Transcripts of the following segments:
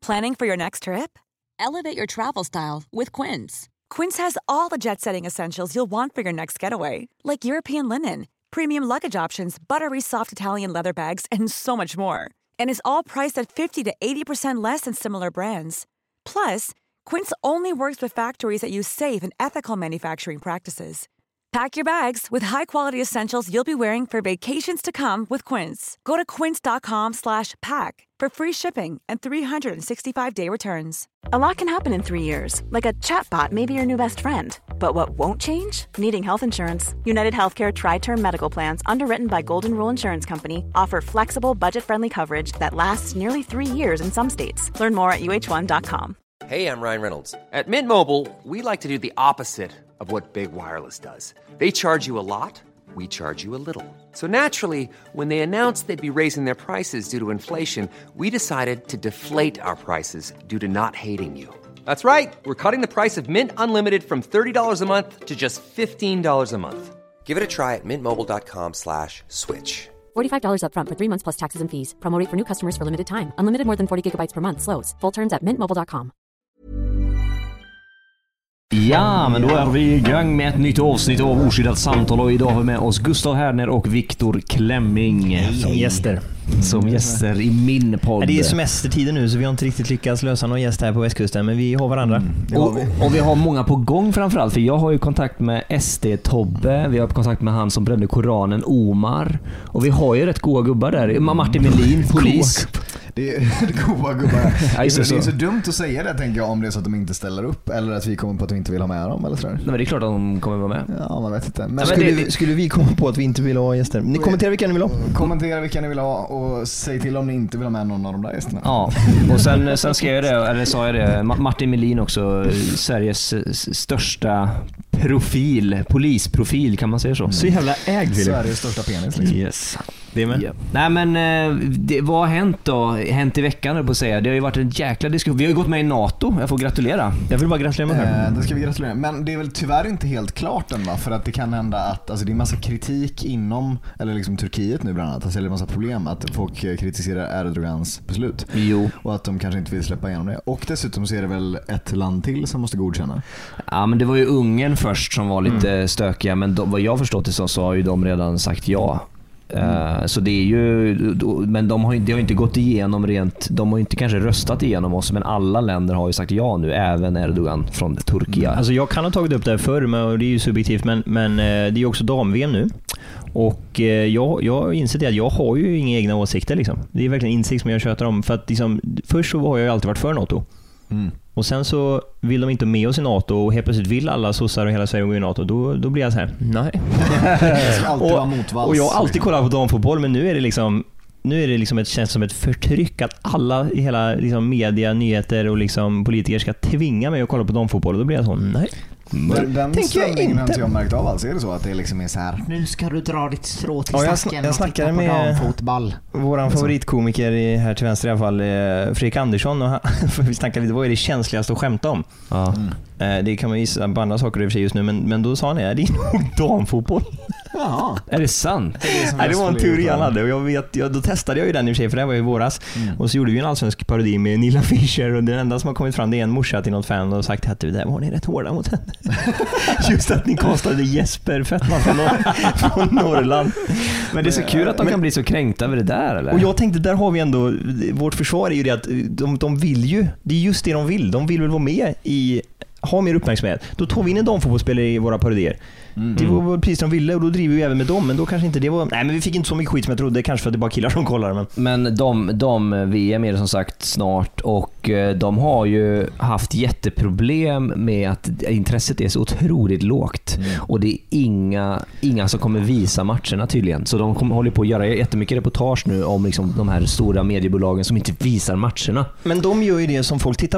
Planning for your next trip? Elevate your travel style with Quince. Quince has all the jet-setting essentials you'll want for your next getaway, like European linen, premium luggage options, buttery soft Italian leather bags, and so much more. And is all priced at 50 to 80% less than similar brands. Plus, Quince only works with factories that use safe and ethical manufacturing practices. Pack your bags with high-quality essentials you'll be wearing for vacations to come with Quince. Go to quince.com/pack for free shipping and 365-day returns. A lot can happen in 3 years, like a chatbot may be your new best friend. But what won't change? Needing health insurance. United Healthcare Tri-Term Medical Plans, underwritten by Golden Rule Insurance Company, offer flexible, budget-friendly coverage that lasts nearly 3 years in some states. Learn more at uh1.com. Hey, I'm Ryan Reynolds. At Mint Mobile, we like to do the opposite of what Big Wireless does. They charge you a lot, we charge you a little. So naturally, when they announced they'd be raising their prices due to inflation, we decided to deflate our prices due to not hating you. That's right. We're cutting the price of Mint Unlimited from $30 a month to just $15 a month. Give it a try at mintmobile.com/switch. $45 up front for 3 months plus taxes and fees. Promo rate for new customers for limited time. Unlimited more than 40 gigabytes per month. Slows full terms at mintmobile.com. Ja, men då är vi igång med ett nytt avsnitt av Oskyddat samtal, och idag har vi med oss Gustav Härner och Viktor Klemming som gäster i min podd. Det är semestertiden nu så vi har inte riktigt lyckats lösa någon gäst här på västkusten, men vi har varandra. Och vi har många på gång framförallt, för jag har ju kontakt med SD Tobbe, vi har kontakt med han som brände Koranen, Omar, och vi har ju rätt goda gubbar där. Martin Melin, polis. Det är goda gubbar. Det är så dumt att säga det, tänker jag, om det är så att de inte ställer upp eller att vi kommer på att vi inte vill ha med dem eller sådär. Nej, men det är klart att de kommer vara med. Ja, man vet inte. Men skulle vi komma på att vi inte vill ha gäster? Ni kommenterar vilka ni vill ha. Kommentera vilka ni vill ha och säg till om ni inte vill ha med någon av de där gästerna. Ja, och sen skrev jag det, eller sa jag det, Martin Melin också, Sveriges största polisprofil, kan man säga så. Så jävla ägd, Sveriges största penis liksom. Yes. Det med. Yeah. Nej, men vad har hänt då? Hänt i veckan, på att säga. Det har ju varit en jäkla diskussion. Vi har ju gått med i NATO. Jag får gratulera. Jag vill bara gratulera mig här. Det ska vi gratulera. Men det är väl tyvärr inte helt klart än, va? För att det kan hända att alltså, det är massa kritik inom, eller liksom Turkiet nu bland annat. Alltså, det är en massa problem att folk kritiserar Erdogans beslut. Jo. Och att de kanske inte vill släppa igenom det. Och dessutom så är det väl ett land till som måste godkänna. Ja, men det var ju Ungern först som var lite stökiga. Men vad jag förstått det så har ju de redan sagt ja. Så det är ju, men det har inte gått igenom rent, de har inte kanske röstat igenom oss, men alla länder har ju sagt ja nu, även Erdogan från Turkiet. Alltså jag kan ha tagit upp det här förr, men det är ju subjektivt, men det är ju också dam-VM nu. Och jag har insett att jag har ju inga egna åsikter liksom. Det är verkligen insikt som jag tjötar om, för att liksom, först så har jag ju alltid varit för NATO. Och sen så vill de inte med oss i NATO, och helt plötsligt vill alla sossar och hela Sverige gå i NATO. Då blir jag så här, nej. och jag har alltid kollat på damfotboll, men nu är det liksom ett, känns som ett förtryck att alla i hela liksom, media, nyheter och liksom, politiker ska tvinga mig att kolla på damfotboll, och då blir jag så, nej. Den ställningen har inte jag märkt av alls. Är det så att det liksom är så här, nu ska du dra ditt strå till stacken jag snackade med våran favoritkomiker här till vänster i alla fall, Fredrik Andersson, och vi snackade lite, vad är det känsligaste att skämta om? Det kan man gissa på andra saker i och för sig just nu, men då sa han, det är nog damfotboll. Jaha. Är det sant? Det var en teori han hade, och då testade jag ju den i och för sig, för det var ju i våras. Och så gjorde vi en allsvensk parodi med Nilla Fischer, och det enda som har kommit fram, det är en morsa till något fan och sagt att det där var ni rätt hårda mot henne. Just att ni kostade Jesper Fettman från Norrland. Men det är så kul att de kan bli så kränkta över det där, eller? Och jag tänkte, där har vi ändå, vårt försvar är ju det att de vill ju, det är just det de vill. De vill väl vara med i, ha mer uppmärksamhet. Då tog vi in en damfotbollsspelare i våra parodier. Det var precis de ville, och då driver vi även med dem. Men då kanske inte det var... Nej, men vi fick inte så mycket skit som jag trodde. Kanske för att det bara killar som kollar. Men de VM är det som sagt snart. Och de har ju haft jätteproblem med att intresset är så otroligt lågt. Och det är inga som kommer visa matcherna tydligen. Så de håller på att göra jättemycket reportage nu om liksom de här stora mediebolagen som inte visar matcherna. Men de gör ju det som folk tittar på.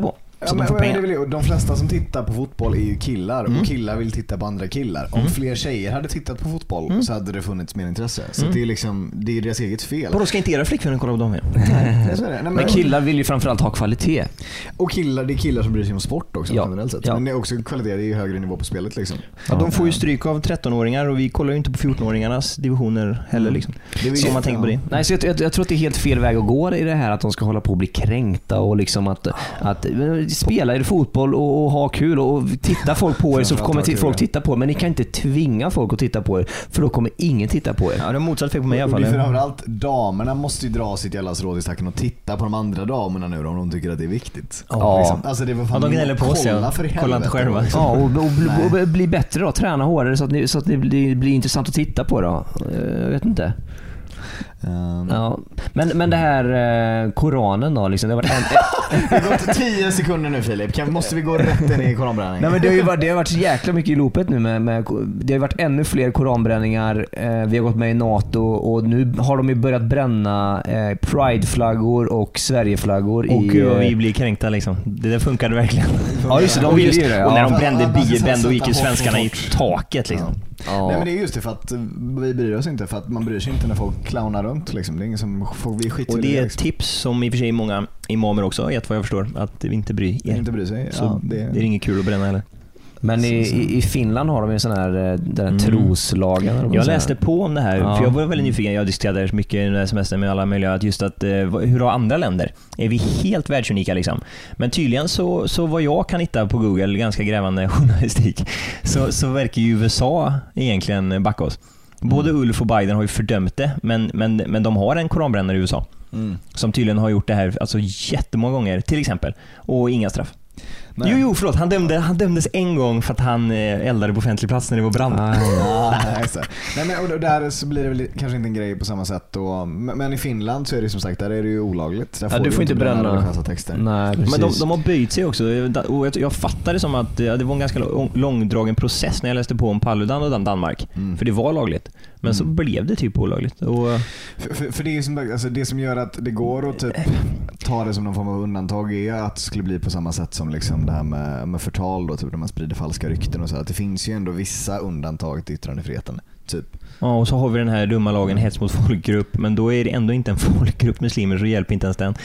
Så de får pengar. De flesta som tittar på fotboll är ju killar och killar vill titta på andra killar. Om fler tjejer hade tittat på fotboll så hade det funnits mer intresse. Så det är liksom, det är deras eget fel. Och då ska inte era flickvänner kolla på dem igen? Nej, men killar vill ju framförallt ha kvalitet. Och det är killar som bryr sig om sport också generellt sett. Ja. Men det är också kvalitet, det är ju högre nivå på spelet liksom. Ja, de får ju stryk av 13-åringar och vi kollar ju inte på 14-åringarna divisioner heller liksom. Så man tänker på det. Nej, så jag tror att det är helt fel väg att gå i det här att de ska hålla på och bli kränkta och liksom att spela i fotboll och ha kul och titta folk på er så kommer folk titta på er, men ni kan inte tvinga folk att titta på er för då kommer ingen titta på er. Ja, det är motsatt fel på mig i alla fall. Framförallt damerna måste ju dra sitt jävla råd i stacken och titta på de andra damerna nu om de tycker att det är viktigt. Ja. Liksom. Alltså det var fan de gnäller på sig. Kolla inte själva. Ja, och bli bättre då, träna hårdare så att det blir intressant att titta på då. Jag vet inte. Ja. Men det här Koranen då liksom, det har varit det har gått 10 sekunder nu Filip. Måste vi gå rätt in i koranbränning? Nej, men det har varit så jäkla mycket i loopet nu med det har varit ännu fler koranbränningar. Vi har gått med i NATO och nu har de ju börjat bränna Pride-flaggor och Sverigeflaggor och vi blir kränkta liksom. Det där funkade verkligen. Ja just det, de vill ju det. Och när de brände biobänd då gick ju svenskarna i taket liksom. Ja. Nej men det är just det, för att vi bryr oss inte, för att man bryr sig inte när folk clownar runt liksom. Det är ingen som får vi skit. Och det är ett tips som i och för sig många imamer också gett vad jag förstår, att vi inte bryr er. Inte bryr sig. Så ja, det är inget kul att bränna heller. Men i Finland har de ju sån här den troslagen. Jag läste på om det här, för jag var väldigt nyfiken. Jag diskuterade så mycket under semestern med alla möjliga, att just att hur har andra länder? Är vi helt världsunika liksom? Men tydligen så vad jag kan hitta på Google, ganska grävande journalistik, så verkar ju USA egentligen backa oss. Både Ulf och Biden har ju fördömt det, men de har en koranbrännare i USA som tydligen har gjort det här alltså jättemånga gånger till exempel, och inga straff. Nej. Jo, förlåt. Han dömdes en gång för att han eldade på offentlig plats när det var brand. Nej, men och där så blir det väl kanske inte en grej på samma sätt då, men i Finland så är det som sagt, där är det ju olagligt. Där du får inte bränna texter. Nej, men de har böjt sig också, och jag fattade som att det var en ganska långdragen process när jag läste på om Paludan och Danmark, för det var lagligt. Men så blev det typ olagligt. Och för det är ju som, alltså det som gör att det går att typ ta det som någon form av undantag är att det skulle bli på samma sätt som liksom det här med förtal då, typ när man sprider falska rykten och så. Att det finns ju ändå vissa undantag till yttrandefriheten typ. Ja, och så har vi den här dumma lagen hets mot folkgrupp, men då är det ändå inte en folkgrupp muslimer, så hjälper inte ens den.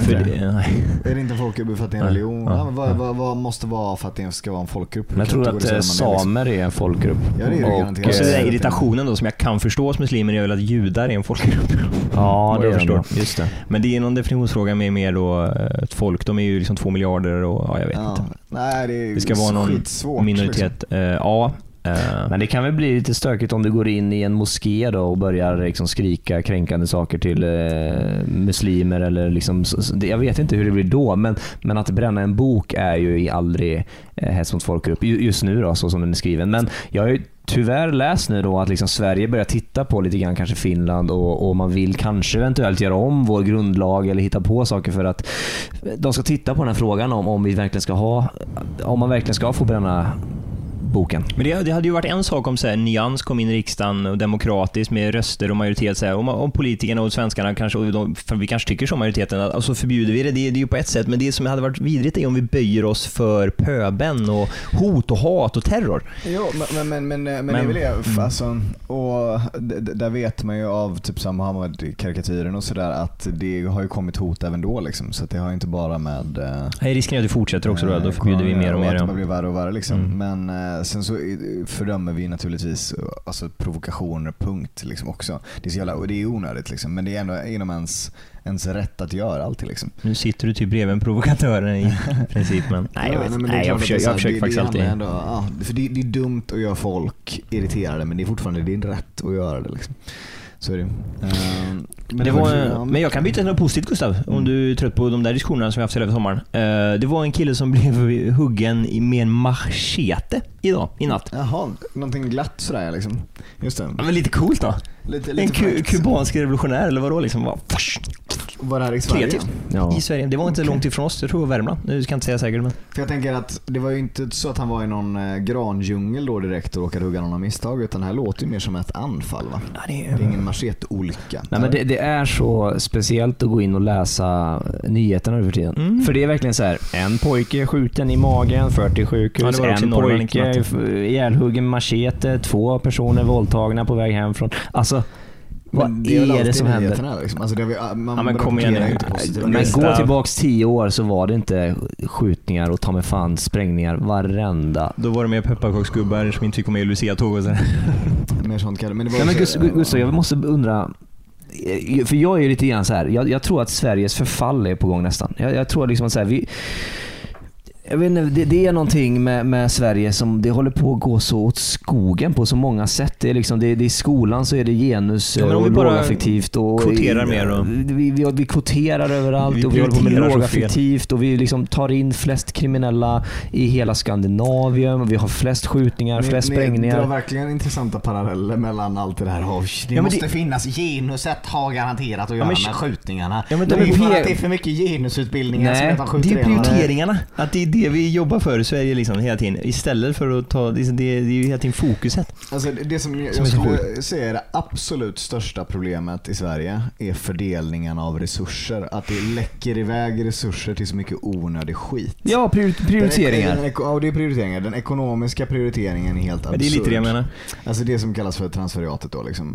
Är det inte en folkgrupp för att det är en religion? Vad måste vara för att det ska vara en folkgrupp? Men jag tror att samer är en folkgrupp. Ja, det är det garanterat. Och så den irritationen då som jag kan förstå hos muslimer är väl att judar är en folkgrupp. Ja, det förstår. Just det. Men det är någon definitionsfråga med mer då ett folk, de är ju liksom 2 miljarder och jag vet inte. Nej, det ska vara någon minoritet. Liksom. Men det kan väl bli lite stökigt om du går in i en moské då och börjar liksom skrika kränkande saker till muslimer eller liksom, jag vet inte hur det blir då, men att bränna en bok är ju aldrig hets mot folkgrupp just nu då, så som den är skriven. Men jag har ju tyvärr läst nu då att liksom Sverige börjar titta på lite grann kanske Finland och man vill kanske eventuellt göra om vår grundlag eller hitta på saker för att de ska titta på den här frågan om vi verkligen ska om man verkligen ska få bränna boken. Men det hade ju varit en sak om så här, Nyans kom in i riksdagen och demokratiskt med röster och majoritet så här, om politikerna och svenskarna kanske, för vi kanske tycker som majoriteten, alltså förbjuder vi det är ju på ett sätt, men det som hade varit vidrigt är om vi böjer oss för pöben och hot och hat och terror. Jo, men det är väl det, alltså, och där vet man ju av typ Sam Mohammed-karikatyren och sådär att det har ju kommit hot även då liksom, så att det har ju inte bara med risken är att det fortsätter också då förbjuder vi mer och mer. Att det blir värre och värre liksom. Men sen så fördömer vi naturligtvis alltså provokationer punkt liksom också. Det är så jävla, och det är onödigt liksom, men det är ändå inom ens rätt att göra allt liksom. Nu sitter du typ bredvid en provokatör i princip, men jag försöker faktiskt alltid. För det är dumt att göra folk irriterade, men det är fortfarande din rätt att göra det liksom. Så är det. Men jag kan byta till något positivt, Gustav, om du är trött på de där diskussionerna som vi haft över sommaren. Det var en kille som blev huggen med en machete i natt. Jaha, någonting glatt sådär liksom. Just det. Ja, men lite coolt då. Lite en kubansk revolutionär eller vadå liksom. Var det här i Sverige? Ja. I Sverige. Det var inte långt ifrån oss. Jag tror det var Värmland. Nu ska jag inte säga säkert. Men... För jag tänker att det var ju inte så att han var i någon grandjungel då direkt och råkade hugga någon misstag, utan det här låter ju mer som ett anfall, va? Ja, det är ingen machete-olycka. Nej, men det är så speciellt att gå in och läsa nyheterna över tiden. För det är verkligen så här: en pojke skjuten i magen, 40 sjukhus, en pojke ihjälhuggen med machete, 2 personer våldtagna på väg hem från... Alltså, vad är det som händer? Liksom. Alltså men kom igen. Men gå tillbaks 10 år så var det inte skjutningar och ta med fan sprängningar varenda. Då var det mer pepparkaksgubbar som inte fick komma med i Lucia-tåg och så. Mer sånt kan det. Men det var men Gustav, jag måste undra, för jag är ju lite grann så här. Jag tror att Sveriges förfall är på gång nästan. Jag tror liksom att så här, jag vet inte, det är någonting med Sverige som det håller på att gå så åt skogen på så många sätt. Det är liksom, det är i skolan så är det genus och lågaffektivt och kvoterar mer och vi kvoterar överallt och vi håller på med lågaffektivt och vi liksom tar in flest kriminella i hela Skandinavien och vi har flest skjutningar, flest sprängningar. Det var verkligen intressanta paralleller mellan allt det här. Det måste finnas genuset har garanterat att göra med skjutningarna. Ja, men det är för att det är för mycket genusutbildningar som heter skjutningar. Det är prioriteringarna. Att det är det vi jobbar för i Sverige liksom, hela tiden. Istället för att ta... Det är ju hela tiden fokuset. Alltså, det som jag skulle säga är det absolut största problemet i Sverige är fördelningen av resurser. Att det läcker iväg resurser till så mycket onödig skit. Ja, prioriteringar. Det är prioriteringar. Den ekonomiska prioriteringen är helt absurd. Det är lite det jag menar. Alltså det som kallas för transferiatet då liksom.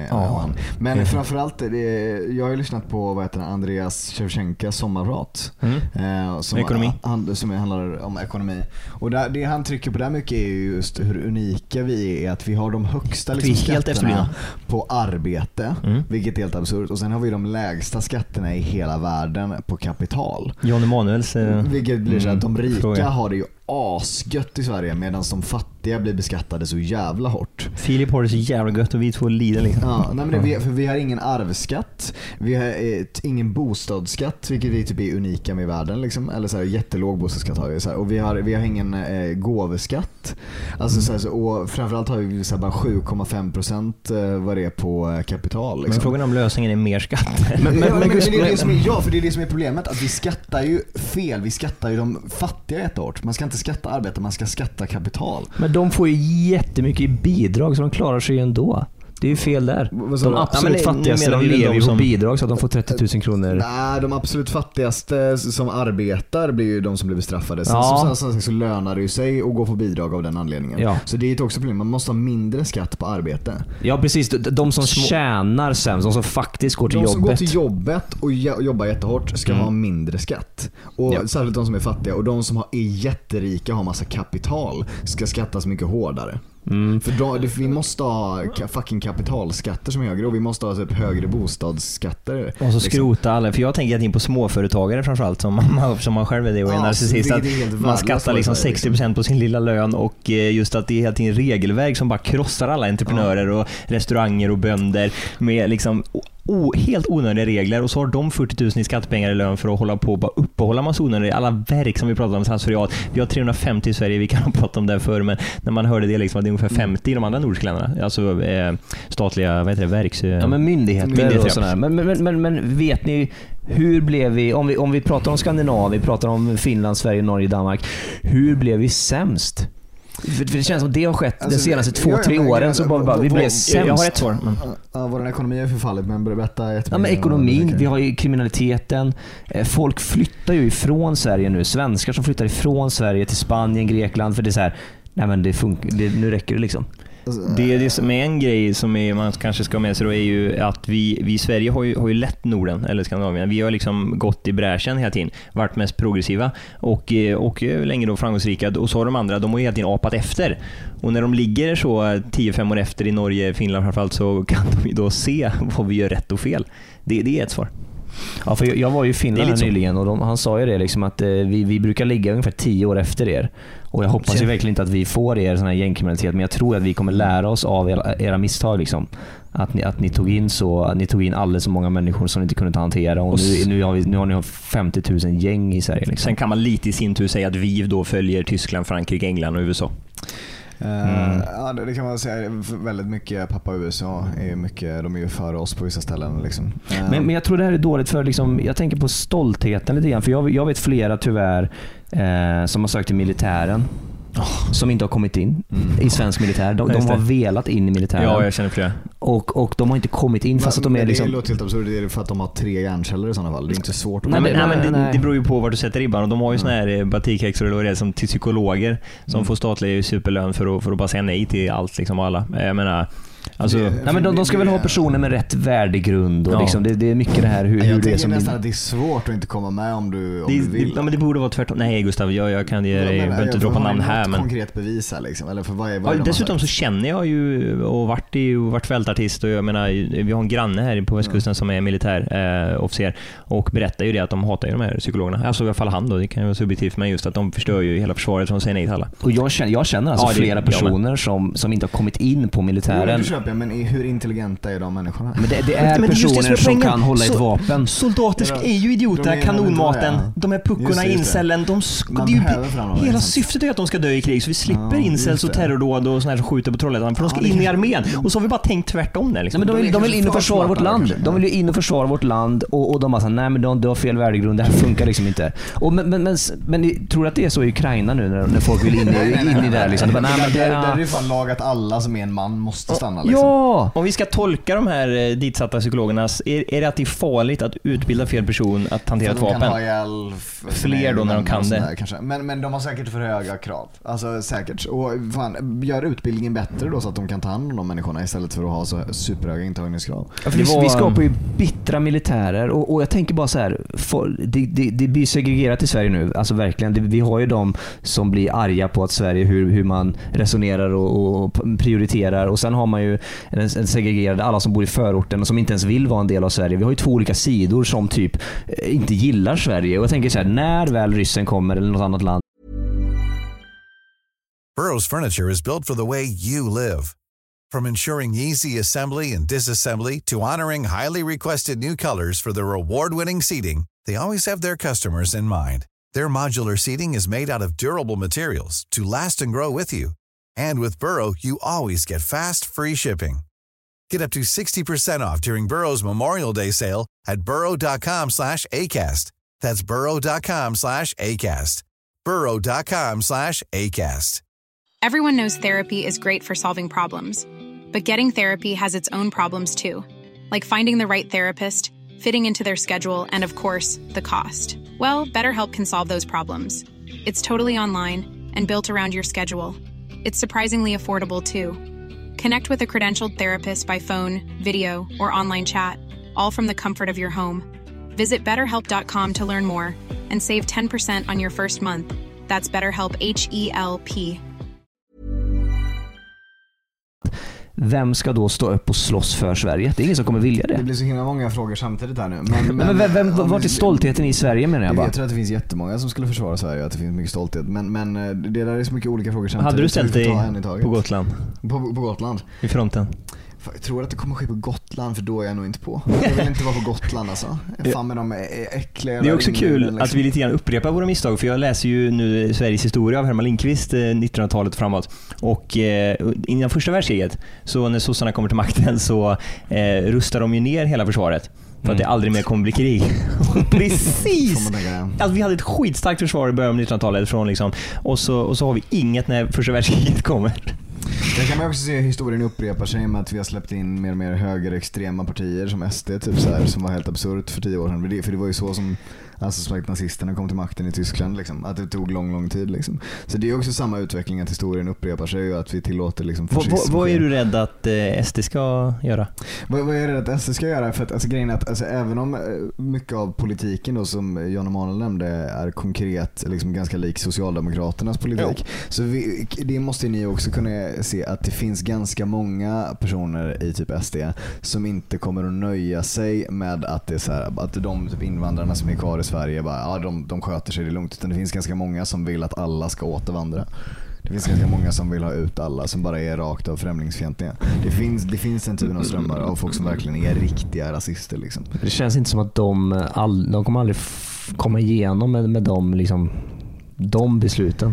Men framförallt, jag har ju lyssnat på Andreas Shevchenkas sommarprat. Ekonomi. Som handlar om ekonomi. Och det han trycker på där mycket är ju just hur unika vi är, att vi har de högsta liksom, skatterna på arbete, vilket är helt absurt. Och sen har vi de lägsta skatterna i hela världen på kapital. Jan Emanuels vilket blir så att de rika har det ju asgött i Sverige medan de fattiga blir beskattade så jävla hårt. Filip har det så jävla gött och vi två lider liksom. Ja, nej, men för vi har ingen arvsskatt, vi har ingen bostadsskatt, vilket vi typ är unika med i världen liksom, eller så här jättelåg bostadsskatt har vi så här. Och vi har ingen gåveskatt. Alltså så här, och framförallt har vi så här bara 7,5% vad det är på kapital liksom. Men frågan om lösningen är mer skatt. Men det är det som är, för det är det som är problemet, att vi skattar ju fel. Vi skattar ju de fattiga jättehårt. Man ska inte skatta arbete, man ska skatta kapital. Men de får ju jättemycket i bidrag så de klarar sig ändå. Det är ju fel där. De absolut fattigaste de lever ju på bidrag så att de får 30 000 kronor. Nej, de absolut fattigaste som arbetar blir ju de som blir bestraffade. Sen så lönar det ju sig att gå på bidrag av den anledningen. Ja. Så det är ju också problem. Man måste ha mindre skatt på arbete. Ja, precis. De som tjänar sämst, de som faktiskt går till jobbet. De som går till jobbet och jobbar jättehårt ska ha mindre skatt. Och särskilt de som är fattiga och de som är jätterika och har massa kapital ska skattas mycket hårdare. För vi måste ha fucking kapitalskatter som är högre och vi måste ha typ högre bostadsskatter. Och så skrota alla, för jag tänker att in på småföretagare framförallt som man själv är det och är narcissist, att man skattar liksom 60% på sin lilla lön och just att det är helt en regelverk som bara krossar alla entreprenörer och restauranger och bönder med liksom helt onödiga regler, och så har de 40 000 i skattepengar i lön för att hålla på och bara uppehålla massa onödiga, alla verk som vi pratar om transferiat. Vi har 350 i Sverige, vi kan ha pratat om det förr, men när man hörde det liksom att det är ungefär 50 i de andra nordiska länderna, alltså statliga verk. Ja, men myndigheter och sådär. Men vet ni, hur blev vi, om vi pratar om Skandinavien, vi pratar om Finland, Sverige, Norge, Danmark, hur blev vi sämst? För det känns som det har skett de senaste 2-3 åren så bara vi blev sämst. Jag har ett svar. Vår ekonomi är förfallet, men berätta men ekonomin, vi har ju kriminaliteten. Folk flyttar ju ifrån Sverige nu. Svenskar som flyttar ifrån Sverige till Spanien, Grekland, för det är så här, nej men det funkar, nu räcker det liksom. Det som är en grej som man kanske ska med sig då är ju att vi i Sverige har ju lett Norden eller Skandinavien. Vi har liksom gått i bräschen hela tiden, varit mest progressiva och länge då framgångsrika, och så har de andra, de har ju hela tiden apat efter. Och när de ligger så 10-5 år efter i Norge, Finland framförallt, så kan de ju då se vad vi gör rätt och fel. Det är ett svar. Ja, för jag var ju i Finland nyligen och han sa ju det liksom att vi brukar ligga ungefär 10 år efter er. Och jag hoppas ju verkligen inte att vi får er sån här gängkriminalitet, men jag tror att vi kommer lära oss av era misstag liksom. Att ni tog in alldeles så många människor som ni inte kunde ta hantera, och nu har ni 50 000 gäng i Sverige liksom. Sen kan man lite i sin tur säga att vi då följer Tyskland, Frankrike, England och USA. Ja, det kan man säga. Väldigt mycket pappa USA är mycket, de är ju före oss på vissa ställen liksom. Men jag tror det här är dåligt för liksom, jag tänker på stoltheten lite grann, för jag vet flera tyvärr som har sökt till militären. Som inte har kommit in i svensk militär. De har velat in i militären. Ja, jag känner flera. Och de har inte kommit in fast att de är liksom... Det låter helt absurt. Det är för att de har 3 hjärnceller i sådana fall. Det är inte svårt att... Nej, det beror ju på var du sätter ribban. Och de har ju såna här batikhäxor eller vad det är, som till psykologer som får statlig superlön för att bara säga nej till allt liksom, alla. Jag menar... Alltså, nej, men de ska väl ha personer med rätt värdegrund och liksom, det är mycket det här hur jag det är som nästan att det är svårt att inte komma med om du vill. Ja, men det borde vara tvärtom. Nej Gustav, jag kan ge dig, jag behöver inte droppa namn här, men konkret bevis här liksom, eller för vad dessutom så känner jag ju och varit fältartist, och jag menar, vi har en granne här på västkusten som är militär officer och berättar ju det att de hatar ju de här psykologerna. Alltså i alla fall han då, det kan ju vara subjektivt, men just att de förstör ju hela försvaret från säger nej till alla. Och jag känner alltså flera personer som inte har kommit in på militären. Men hur intelligenta är de människorna? Men det är personer som kan hålla ett vapen. Soldater är ju idioter, kanonmaten. De är puckorna i incellen. Hela syftet är att de ska dö i krig, så vi slipper incels och terrordåd och såna här som skjuter på Trollhättan, för de ska in i armén. Och så har vi bara tänkt tvärtom där liksom. Men de vill in och försvara vårt land. De vill ju in och försvara vårt land, och de bara så, nej men de har fel värdegrund, det här funkar liksom inte. Och men ni tror att det är så i Ukraina nu när folk vill in i det här liksom? Det är ju fan lag att alla som är en man måste stanna liksom. Ja! Om vi ska tolka de här ditsatta psykologerna, är det att det är farligt att utbilda fel person att hantera ett vapen? Fler då när de kan det. Kanske. Men de har säkert för höga krav. Alltså säkert. Och fan, gör utbildningen bättre då så att de kan ta hand om de människorna istället för att ha så superhöga intagningskrav. Ja, vi skapar ju bittra militärer, och jag tänker bara så här, det blir segregerat i Sverige nu. Alltså verkligen, vi har ju de som blir arga på att Sverige, hur man resonerar och prioriterar, och sen har man ju en segregerade, alla som bor i förorten och som inte ens vill vara en del av Sverige. Vi har ju 2 olika sidor som typ inte gillar Sverige, och jag tänker så här, när väl ryssen kommer eller något annat land. Burrow's furniture is built for the way you live. From ensuring easy assembly and disassembly to honoring highly requested new colors for their award-winning seating, they always have their customers in mind. Their modular seating is made out of durable materials to last and grow with you. And with Burrow, you always get fast, free shipping. Get up to 60% off during Burrow's Memorial Day sale at burrow.com/ACAST. That's burrow.com/ACAST. burrow.com/ACAST. Everyone knows therapy is great for solving problems. But getting therapy has its own problems too. Like finding the right therapist, fitting into their schedule, and of course, the cost. Well, BetterHelp can solve those problems. It's totally online and built around your schedule. It's surprisingly affordable too. Connect with a credentialed therapist by phone, video, or online chat, all from the comfort of your home. Visit BetterHelp.com to learn more and save 10% on your first month. That's BetterHelp, H-E-L-P. Vem ska då stå upp och slåss för Sverige? Det är ingen som kommer vilja det. Det blir så himla många frågor samtidigt här nu. Men vart är stoltheten i Sverige, menar jag bara? Jag tror att det finns jättemånga som skulle försvara Sverige och att det finns mycket stolthet. Men det där är så mycket olika frågor samtidigt. Hade du ställt dig på Gotland? På Gotland? I fronten? Jag tror att det kommer ske på Gotland, för då är jag nog inte på. Jag vill inte vara på Gotland alltså. Fan med de äckliga. Det är också kul liksom att vi lite grann upprepar våra misstag, för jag läser ju nu Sveriges historia av Herman Lindqvist 1900-talet framåt. Och innan första världskriget, så när sossarna kommer till makten, så rustar de ju ner hela försvaret. För att det aldrig mer kommer bli krig. Precis! Alltså, vi hade ett skitstarkt försvar i början av 1900-talet från liksom, och så har vi inget när första världskriget kommer. Där kan man också se historien upprepar sig med att vi har släppt in mer och mer högerextrema partier som SD typ så här, som var helt absurt för 10 år sedan. För det var ju så som nazisterna kom till makten i Tyskland liksom, att det tog lång tid liksom. Så det är också samma utveckling, att historien upprepar sig och att vi tillåter liksom fascism. Vad är du rädd att SD ska göra? Vad är jag rädd att SD ska göra? För att alltså, grejen är att alltså, även om mycket av politiken då, som Jan Emanuel nämnde, är konkret liksom ganska lik Socialdemokraternas politik, så det måste ni också kunna se att det finns ganska många personer i typ SD som inte kommer att nöja sig med att det är så här, att de typ invandrarna som är kvar i Sverige bara, de sköter sig, det är lugnt, utan det finns ganska många som vill att alla ska återvandra. Det finns ganska många som vill ha ut alla, som bara är rakt av främlingsfientliga. Det finns en typ av strömmar av folk som verkligen är riktiga rasister liksom. Det känns inte som att de kommer aldrig komma igenom med dem liksom, de besluten.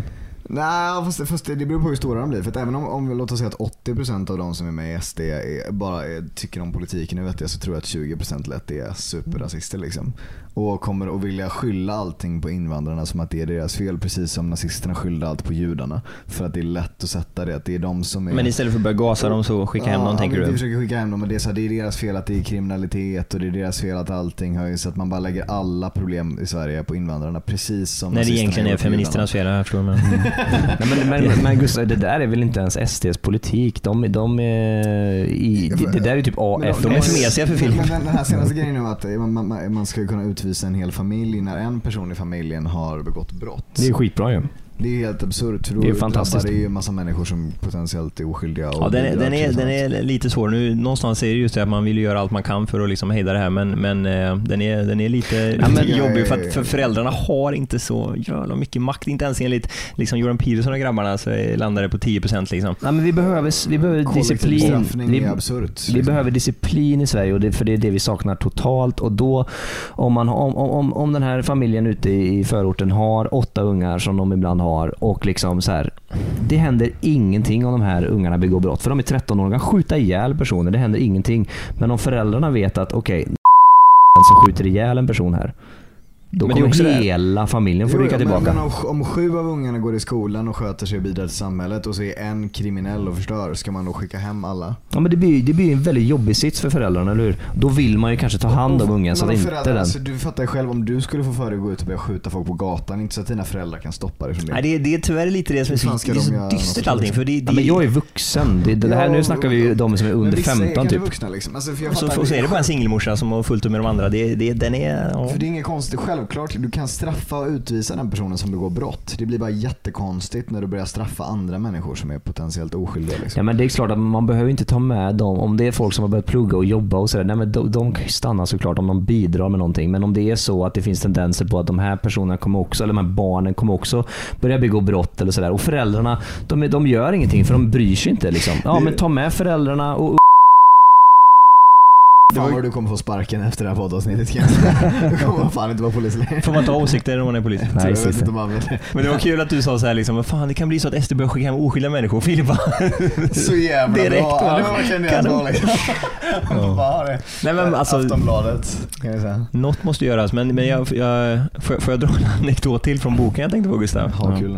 Nej, fast det beror på hur stora de blir. För att även om låt oss säga att 80% av de som är med i SD tycker om politiken, nu vet jag, så tror jag att 20% lätt är superrasister liksom. Och kommer att vilja skylla allting på invandrarna som att det är deras fel, precis som nazisterna skyllde allt på judarna. För att det är lätt att sätta det, att det är de som är... Men istället för att börja gasa dem så skicka hem dem, tänker du? Vi försöker skicka hem dem, men det är deras fel att det är kriminalitet och det är deras fel att allting höjs, så att man bara lägger alla problem i Sverige på invandrarna, precis som när det egentligen är feministernas fel, jag förstår. Men Gustav, det där är väl inte ens SDs politik. Det där är typ AF. De är för mesiga för film. Men den här senaste grejen är att man ska kunna utvisa en hel familj när en person i familjen har begått brott. Det är skitbra ju. Det är helt absurt, för då det är fantastiskt. Det är ju en massa människor som potentiellt är oskyldiga. Ja, den är lite svår. Nu någonstans är det just det att man vill göra allt man kan för att liksom hejda det här, men den är lite jobbig för att föräldrarna har inte så jävla mycket makt, inte ens enligt liksom Jordan Peterson och grabbarna, så landar det på 10% liksom. Ja, men vi behöver disciplin. Vi behöver disciplin i Sverige, och för det är det vi saknar totalt. Och då om den här familjen ute i förorten har 8 ungar som de ibland har, och liksom så här, det händer ingenting om de här ungarna begår brott, för de är 13 år, kan skjuta ihjäl personer, det händer ingenting. Men om föräldrarna vet att okej, som skjuter ihjäl en person här, då men kommer hela familjen få rycka tillbaka. Men om 7 av ungarna går i skolan och sköter sig och bidrar till samhället, och så är en kriminell och förstör, ska man då skicka hem alla? Ja, men det blir en väldigt jobbig sits för föräldrarna, eller hur? Då vill man ju kanske ta hand om ungen, så att inte den... Alltså, du fattar själv, om du skulle få för dig att gå ut och börja skjuta folk på gatan, inte så att dina föräldrar kan stoppa dig från det. Nej, det är tyvärr lite det som är så dystert allting, för det men jag är vuxen. Det här, nu snackar vi ju de som är under 15 typ. Vuxna, liksom. Alltså, så är det bara en singelmorsa som har fullt med de andra. Den är... För det är inget konstigt, självklart. Du kan straffa och utvisa den personen som begår brott. Det blir bara jättekonstigt när du börjar straffa andra människor som är potentiellt oskyldiga liksom. Ja, men det är klart att man behöver inte ta med dem. Om det är folk som har börjat plugga och jobba och sådär, nej, men de kan ju stanna såklart om de bidrar med någonting. Men om det är så att det finns tendenser på att de här personerna kommer också, eller de här barnen kommer också börja begå brott eller sådär, och föräldrarna, de gör ingenting för de bryr sig inte liksom. Ja, men ta med föräldrarna och Fan vad du kommer få sparken efter det här poddavsnittet. Du kommer fan inte vara polis längre. Får man ta åsikter när man är polis? Nej, men det var kul att du sa så här liksom, fan, det kan bli så att SD börjar skicka hem oskyldiga människor. Filip bara så jävla direkt, bra. Ja, det var verkligen det bra liksom. Nej, men alltså, Aftonbladet, kan jag säga. Något måste göras, men får jag dra en anekdot till från boken jag tänkte på, Gustav? Ja, kul.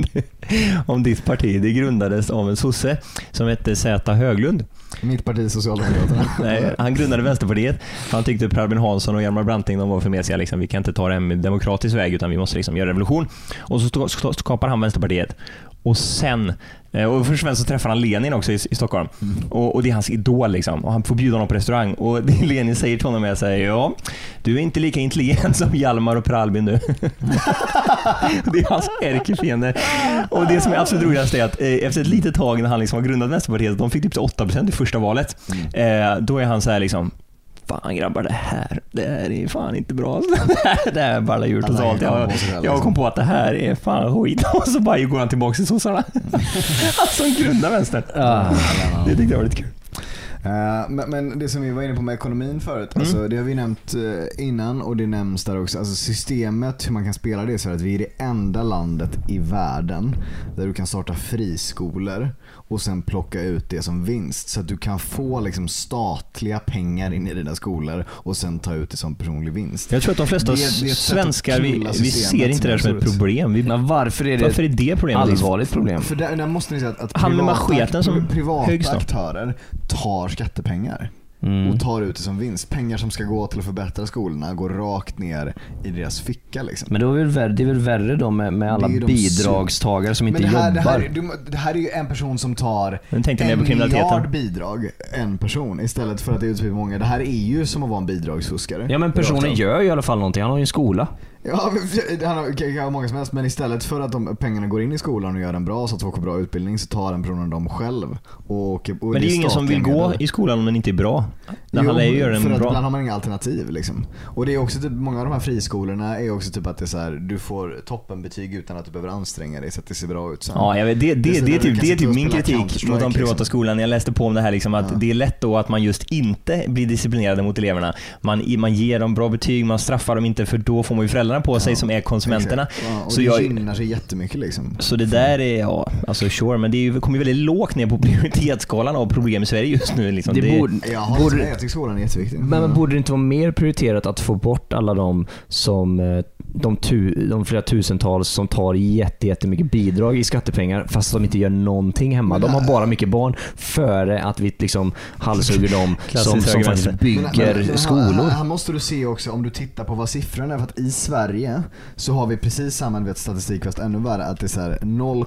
Om ditt parti. Det grundades av en sosse som hette Z. Höglund. Mitt parti, Socialdemokraterna. Nej, han grundade Vänsterpartiet. Han tyckte Per Albin Hansson och Hjalmar Branting, de var för mesiga liksom. Vi kan inte ta det med demokratisk väg, utan vi måste liksom göra revolution. Och så skapar han Vänsterpartiet. Och sen, och först och främst så träffar han Lenin också i Stockholm. Och det är hans idol liksom. Och han får bjuda honom på restaurang. Och det Lenin säger till honom är att säga, ja, du är inte lika intelligent som Hjalmar och Per Albin nu. Det är hans ärkefiende. Och det som är absolut roligast är att efter ett litet tag när han liksom har grundat Vänsterpartiet, de fick typ 8% i första valet. Då är han så här liksom, fan grabbar, det här är fan inte bra. Det här är bara djur totalt. Jag kom på att det här är fan skit. Och så bara går han tillbaka till sossarna. Alltså en grunda vänster. Det tyckte jag var lite kul. Men det som vi var inne på med ekonomin förut, alltså det har vi nämnt innan, och det nämns där också, alltså systemet, hur man kan spela det, så att vi är det enda landet i världen där du kan starta friskolor och sen plocka ut det som vinst, så att du kan få liksom statliga pengar in i dina skolor och sen ta ut det som personlig vinst. Jag tror att de flesta svenskar vi ser inte det som ett problem. Men varför är det problemet? Allvarligt problem? För där måste ni säga att han med macheten som privata aktörer tar skattepengar och tar ut det som vinst. Pengar som ska gå till att förbättra skolorna går rakt ner i deras ficka liksom. Men då är det väl värre då med alla bidragstagare som inte jobbar. Det här är ju en person som tar en miljard bidrag, en person, istället för att det är typ många. Det här är ju som att vara en bidragsfuskare. Ja, men personen gör ju i alla fall någonting. Han har ju en skola. Ja, han har många som helst, men istället för att de pengarna går in i skolan och gör den bra så att folk får bra utbildning, så tar den personen dem själv. Och men det är ju ingen som vill gå i skolan om den inte är bra. Jo, för att ibland har man inga alternativ liksom. Och det är också typ, många av de här friskolorna är också typ att det är så här, du får toppenbetyg utan att du behöver anstränga dig så att det ser bra ut sen. Ja, jag vet, det är typ min kritik mot de privata skolan. Jag läste på om det här liksom, att det är lätt då att man just inte blir disciplinerade mot eleverna. Man ger dem bra betyg, man straffar dem inte, för då får man ju föräldrarna tjänar på sig som är konsumenterna. Ja, och så det jag gynnar sig jättemycket liksom. Så det där är, ja, alltså sure, men det kommer ju väldigt lågt ner på prioritetsskalan av problem i Sverige just nu liksom. Jag tycker skolan är jätteviktig. Men borde det inte vara mer prioriterat att få bort alla de som de flera tusentals som tar jättemycket bidrag i skattepengar fast de inte gör någonting hemma. De har bara mycket barn före att vi liksom halshugger dem som faktiskt bygger skolor. Här måste du se också, om du tittar på vad siffrorna är, för att i Sverige så har vi precis samma statistik fast ännu värre, att det är så här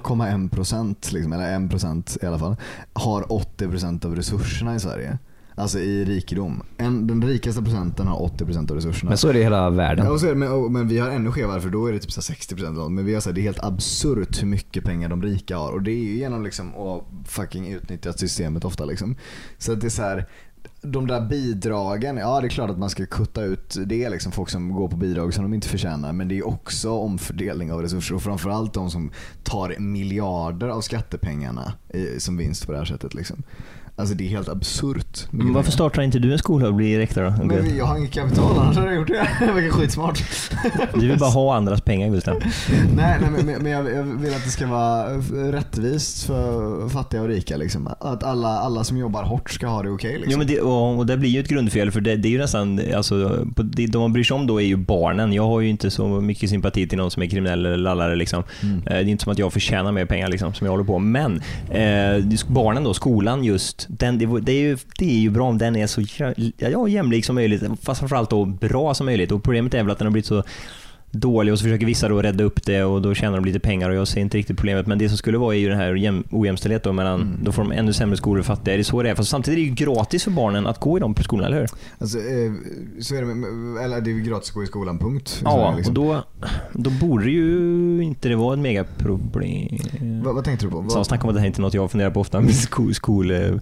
0,1% liksom, eller 1% i alla fall, har 80% av resurserna i Sverige. Alltså i rikedom. Den rikaste procenten har 80% av resurserna. Men så är det i hela världen. Ja, men vi har ännu skevare, för då är det typ 60%. Men vi har så här, det är helt absurt hur mycket pengar de rika har. Och det är ju genom liksom att fucking utnyttja systemet ofta liksom. Så att det är så här, de där bidragen, ja det är klart att man ska kutta ut det liksom, folk som går på bidrag som de inte förtjänar, men det är också omfördelning av resurser, och framförallt de som tar miljarder av skattepengarna som vinst på det här sättet liksom. Alltså det är helt absurt. Men varför startar inte du en skola och blir rektor då? Men jag har inget kapital, annars hade jag gjort det. Det verkar skitsmart. Du vill bara ha andras pengar, Gustav. Nej, men jag vill att det ska vara rättvist för fattiga och rika liksom. Att alla som jobbar hårt ska ha det okej liksom. Jo, men och det blir ju ett grundfel, för det är ju nästan, alltså, de man bryr sig om då är ju barnen. Jag har ju inte så mycket sympati till någon som är kriminell eller lallare liksom. Det är inte som att jag förtjänar mer pengar liksom, som jag håller på. Men barnen då, skolan just, det är ju bra om den är så jämlik som möjligt, fast framförallt då bra som möjligt. Och problemet är väl att den har blivit så dålig, och så försöker vissa då rädda upp det, och då tjänar de lite pengar, och jag ser inte riktigt problemet. Men det som skulle vara är ju den här ojämställdhet då, mellan, då får de ännu sämre skolor och fattiga. Är det så det är? Fast samtidigt är det ju gratis för barnen att gå i de skolorna, eller hur? Alltså, så är det, eller det är ju gratis att gå i skolan, punkt. Ja, liksom. och då borde ju inte det vara ett megaproblem. Vad tänkte du på? Så snackar om att det här inte är något jag funderar på ofta med skol,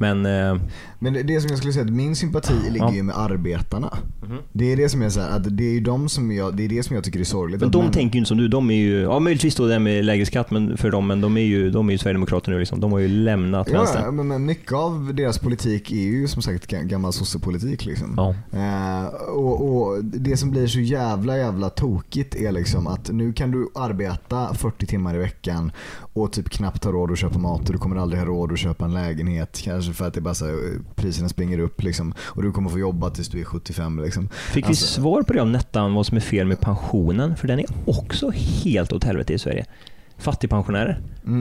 men det som jag skulle säga, att min sympati ligger ju med arbetarna. Det är det som jag säger, att det är ju de som det är det som jag tycker är sorgligt. Men de tänker ju inte som du, de är ju, ja möjligtvis då det med lägre skatt, men för dem, men de är ju Sverigedemokrater nu liksom. De har ju lämnat vänster. Ja, men mycket av deras politik är ju som sagt gammal sossepolitik liksom. Ja. Och det som blir så jävla tokigt är liksom att nu kan du arbeta 40 timmar i veckan och typ knappt ha råd att köpa mat, och du kommer aldrig ha råd att köpa en lägenhet, kanske för att det bara så här, priserna springer upp liksom, och du kommer få jobba tills du är 75 liksom. Fick vi svar på det om Nettan, vad som är fel med pensionen? För den är också helt åt helvete i Sverige. Fattigpensionärer.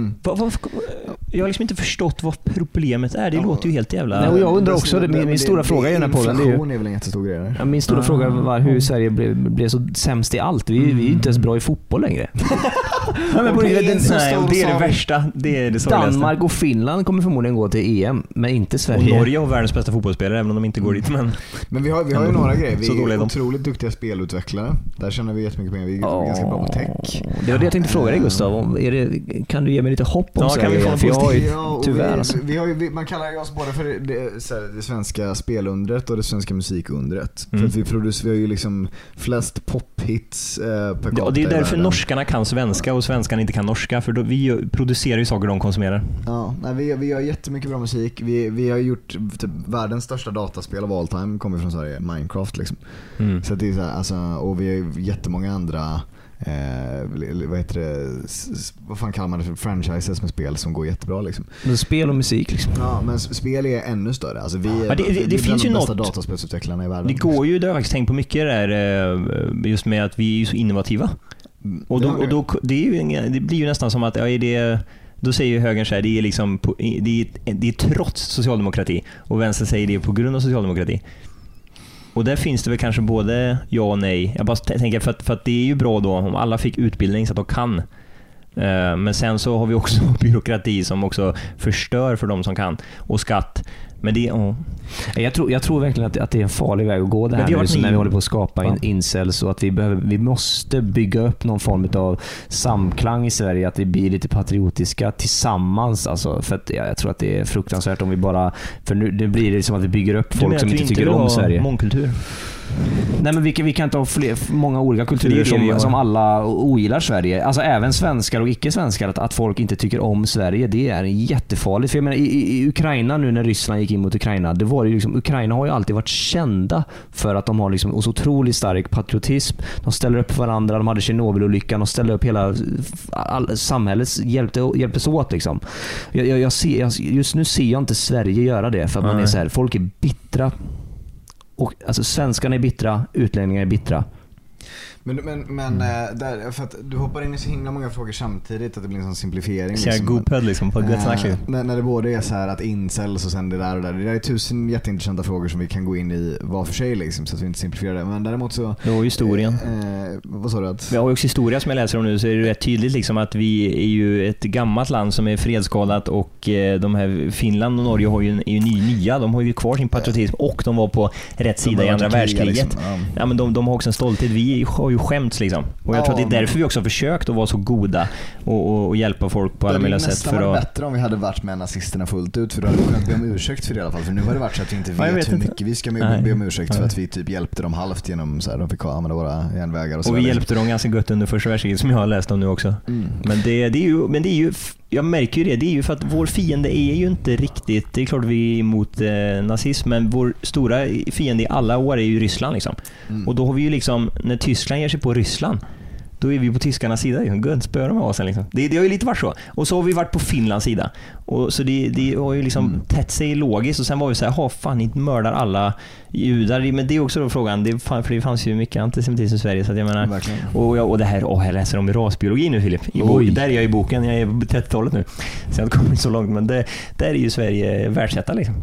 Jag har liksom inte förstått vad problemet är. Det låter ju helt jävla... Nej, och jag undrar också, min stora fråga i den här podden, inflation är väl en jättestor grej. Ja, min stora fråga var hur Sverige blev så sämst i allt. Vi är ju inte ens bra i fotboll längre. Det är det värsta. Det är det sorgligaste. Danmark och Finland kommer förmodligen gå till EM, men inte Sverige. Och Norge har världens bästa fotbollsspelare, även om de inte går dit. Men vi har ju några grejer. Vi är otroligt duktiga spelutvecklare. Där känner vi jättemycket pengar. Vi är ganska bra på tech. Det var det jag tänkte fråga dig, Gustav. Kan du ge mig lite hopp om Sverige? Kan vi få tyvärr alltså. Man kallar ju oss både för det svenska spelundret och det svenska musikundret. För att vi har ju liksom flest pophits per capita. Ja, det är därför norskarna kan svenska och svenskarna inte kan norska, för vi producerar ju saker de konsumerar. Ja, vi har jättemycket bra musik. Vi har gjort typ världens största dataspel av all time, kommer från Sverige, Minecraft liksom. Så det är så här, alltså, och vi har jättemånga andra vad fan kallar man det för, franchises med spel som går jättebra liksom. Men spel och musik liksom. Ja, men spel är ännu större. Alltså vi är det finns ju de bästa något dataspelsutvecklarna i världen. Det går ju, det har jag faktiskt tänkt på mycket där, just med att vi är ju så innovativa. Och då det blir ju nästan som att då säger ju högern så här, det är liksom det är trots socialdemokrati, och vänster säger det på grund av socialdemokrati. Och där finns det väl kanske både ja och nej. Jag bara tänker för att det är ju bra då om alla fick utbildning så att de kan. Men sen så har vi också byråkrati som också förstör för de som kan, och skatt. Men det jag tror verkligen att det är en farlig väg att gå det här nu, när vi håller på att skapa incels, och att vi måste bygga upp någon form av samklang i Sverige, att vi blir lite patriotiska tillsammans alltså, för att jag tror att det är fruktansvärt om vi bara, för nu det blir det som att vi bygger upp folk som inte tycker om Sverige. Mångkultur. Nej, men vi kan inte ha många olika kulturer som alla ogillar Sverige. Alltså även svenskar och icke-svenskar, att folk inte tycker om Sverige, det är jättefarligt. För jag menar, i Ukraina nu när Ryssland gick in mot Ukraina, det var ju liksom, Ukraina har ju alltid varit kända för att de har liksom så otroligt stark patriotism. De ställer upp för varandra, de hade Tjernobyl-olyckan och ställde upp hela samhället hjälptes åt liksom. Just nu ser jag inte Sverige göra det, för att man är så här, folk är bittra. Och alltså svenskarna är bittra, utlänningar är bittra. Men där, för att du hoppar in i så himla många frågor samtidigt att det blir en sån simplifiering. Så jag godpöd liksom på gott snack. När det både är så här att incels och sen det där och där. Det är 1000 jätteintressanta frågor som vi kan gå in i var för sig liksom, så att vi inte simplifierar det. Men däremot så... Det var ju historien. Vad sa du? Att... Vi har ju också historia som jag läser om nu, så är det rätt tydligt liksom att vi är ju ett gammalt land som är fredsskadat, och de här Finland och Norge är ju nya. De har ju kvar sin patriotism och de var på rätt sida i andra världskriget. Liksom. Ja, men de har också en stolthet. Vi har ju skämts liksom. Och jag tror att det är därför vi också har försökt att vara så goda och hjälpa folk på alla möjliga sätt. Det hade bättre om vi hade varit med nazisterna fullt ut, för då hade vi kunnat be om ursäkt för det i alla fall. För nu har det varit så att vi inte vet hur mycket vi ska be om ursäkt för att vi typ hjälpte dem halvt genom så här, de fick använda våra järnvägar och så. Och vi hjälpte dem ganska gott under första världskriget, som jag har läst om nu också. Men det är ju jag märker ju det är ju för att vår fiende är ju inte riktigt, det är klart vi är emot nazism, men vår stora fiende i alla år är ju Ryssland liksom. Och då har vi ju liksom, när Tyskland ger sig på Ryssland, då är vi på tyskarnas sida. Gud, spöar de av oss liksom. Det har ju lite varit så. Och så har vi varit på Finlands sida. Och så det har ju liksom tätt sig logiskt. Och sen var vi så här, fan, inte mördar alla judar. Men det är också då frågan. För det fanns ju mycket antisemitism i Sverige. Så att jag menar, och det här, jag läser om rasbiologi nu, Filip. Där är jag i boken. Jag är på 30-talet nu. Så jag har inte kommit så långt. Men där är ju Sverige världsetta liksom.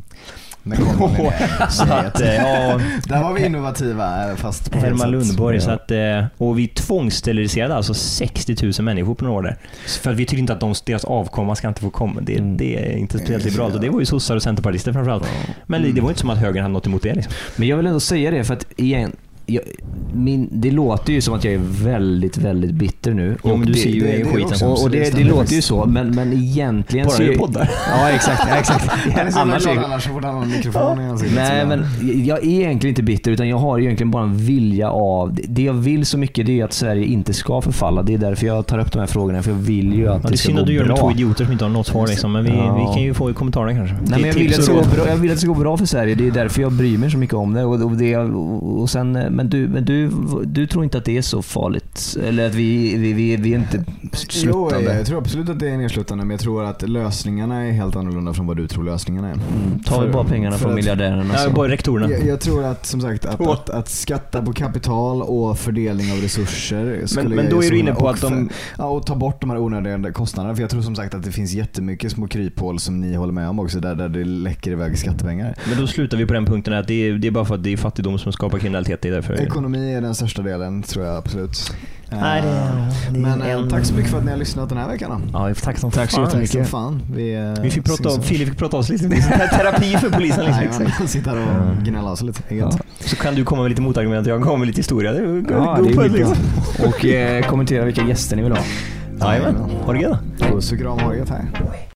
Där var vi innovativa fast på Herman Lundborg, så att, och vi tvångssteriliserade alltså 60 000 människor på några år där. För att vi tycker inte att deras avkomma ska inte få komma. Det är inte speciellt liberalt, och det var ju sossar och centerpartister framförallt. Men det var inte som att högern hade något emot det liksom. Men jag vill ändå säga det, för att igen, det låter ju som att jag är väldigt, väldigt bitter nu. Och men du ser ju skiten. Och det låter ju så, men egentligen bara så är poddar. Ja, exakt. Annars får han en mikrofon i ansiktet. Nej, men jag är egentligen inte bitter, utan jag har egentligen bara en vilja av det jag vill så mycket, det är att Sverige inte ska förfalla. Det är därför jag tar upp de här frågorna, för jag vill ju att det ska gå bra. Det är synd att du gör två idioter som inte har något svar liksom, men vi kan ju få i kommentarerna kanske. Nej, men jag vill att det ska gå bra för Sverige. Det är därför jag bryr mig så mycket om det, och sen, men du tror inte att det är så farligt, eller att vi är inte slutande? Jag tror absolut att det är nedslutande, men jag tror att lösningarna är helt annorlunda från vad du tror lösningarna är. Tar vi bara pengarna från miljardärerna? Ja, bara rektorerna. Jag tror att, som sagt, att skatta på kapital och fördelning av resurser men då är du inne på att och ta bort de här onödiga kostnaderna, för jag tror som sagt att det finns jättemycket små kryphål som ni håller med om också, där det läcker iväg skattepengar. Men då slutar vi på den punkten att det är bara för att det är fattigdom som skapar kriminalitet. Det är därför. Ekonomi är den största delen, tror jag absolut. Nej, men tack så mycket för att ni har lyssnat den här veckan. Ja, tack så mycket. Vi fick Filip fick prata oss lite. Det är terapi för polisen liksom. Ja, sitta här och gnälla oss lite. Så kan du komma med lite motargument, jag kommer med lite historia. Det är liksom. Och kommentera vilka gäster ni vill ha. Jajamän, ha det gött. Puss och kram, ha det gött här.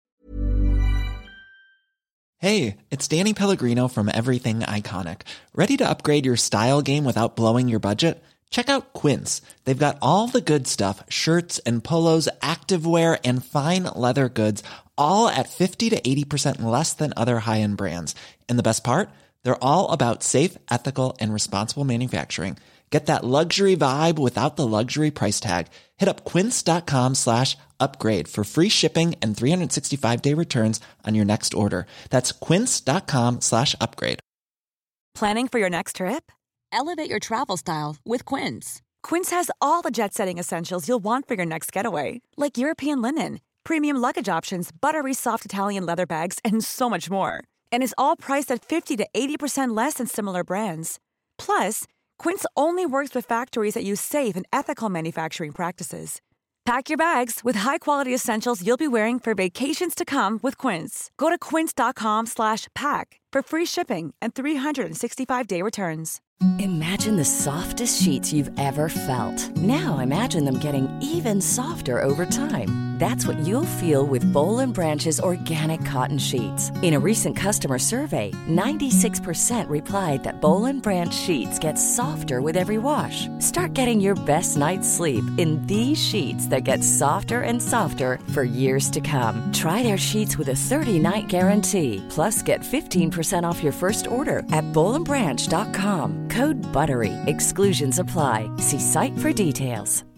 Hey, it's Danny Pellegrino from Everything Iconic. Ready to upgrade your style game without blowing your budget? Check out Quince. They've got all the good stuff, shirts and polos, activewear, and fine leather goods, all at 50 to 80% less than other high-end brands. And the best part? They're all about safe, ethical, and responsible manufacturing. Get that luxury vibe without the luxury price tag. Hit up quince.com/upgrade for free shipping and 365-day returns on your next order. That's quince.com/upgrade. Planning for your next trip? Elevate your travel style with Quince. Quince has all the jet-setting essentials you'll want for your next getaway, like European linen, premium luggage options, buttery soft Italian leather bags, and so much more. And is all priced at 50 to 80% less than similar brands. Plus, Quince only works with factories that use safe and ethical manufacturing practices. Pack your bags with high-quality essentials you'll be wearing for vacations to come with Quince. Go to quince.com/pack for free shipping and 365-day returns. Imagine the softest sheets you've ever felt. Now imagine them getting even softer over time. That's what you'll feel with Boll & Branch's organic cotton sheets. In a recent customer survey, 96% replied that Boll & Branch sheets get softer with every wash. Start getting your best night's sleep in these sheets that get softer and softer for years to come. Try their sheets with a 30-night guarantee. Plus, get 15% off your first order at bollandbranch.com. Code BUTTERY. Exclusions apply. See site for details.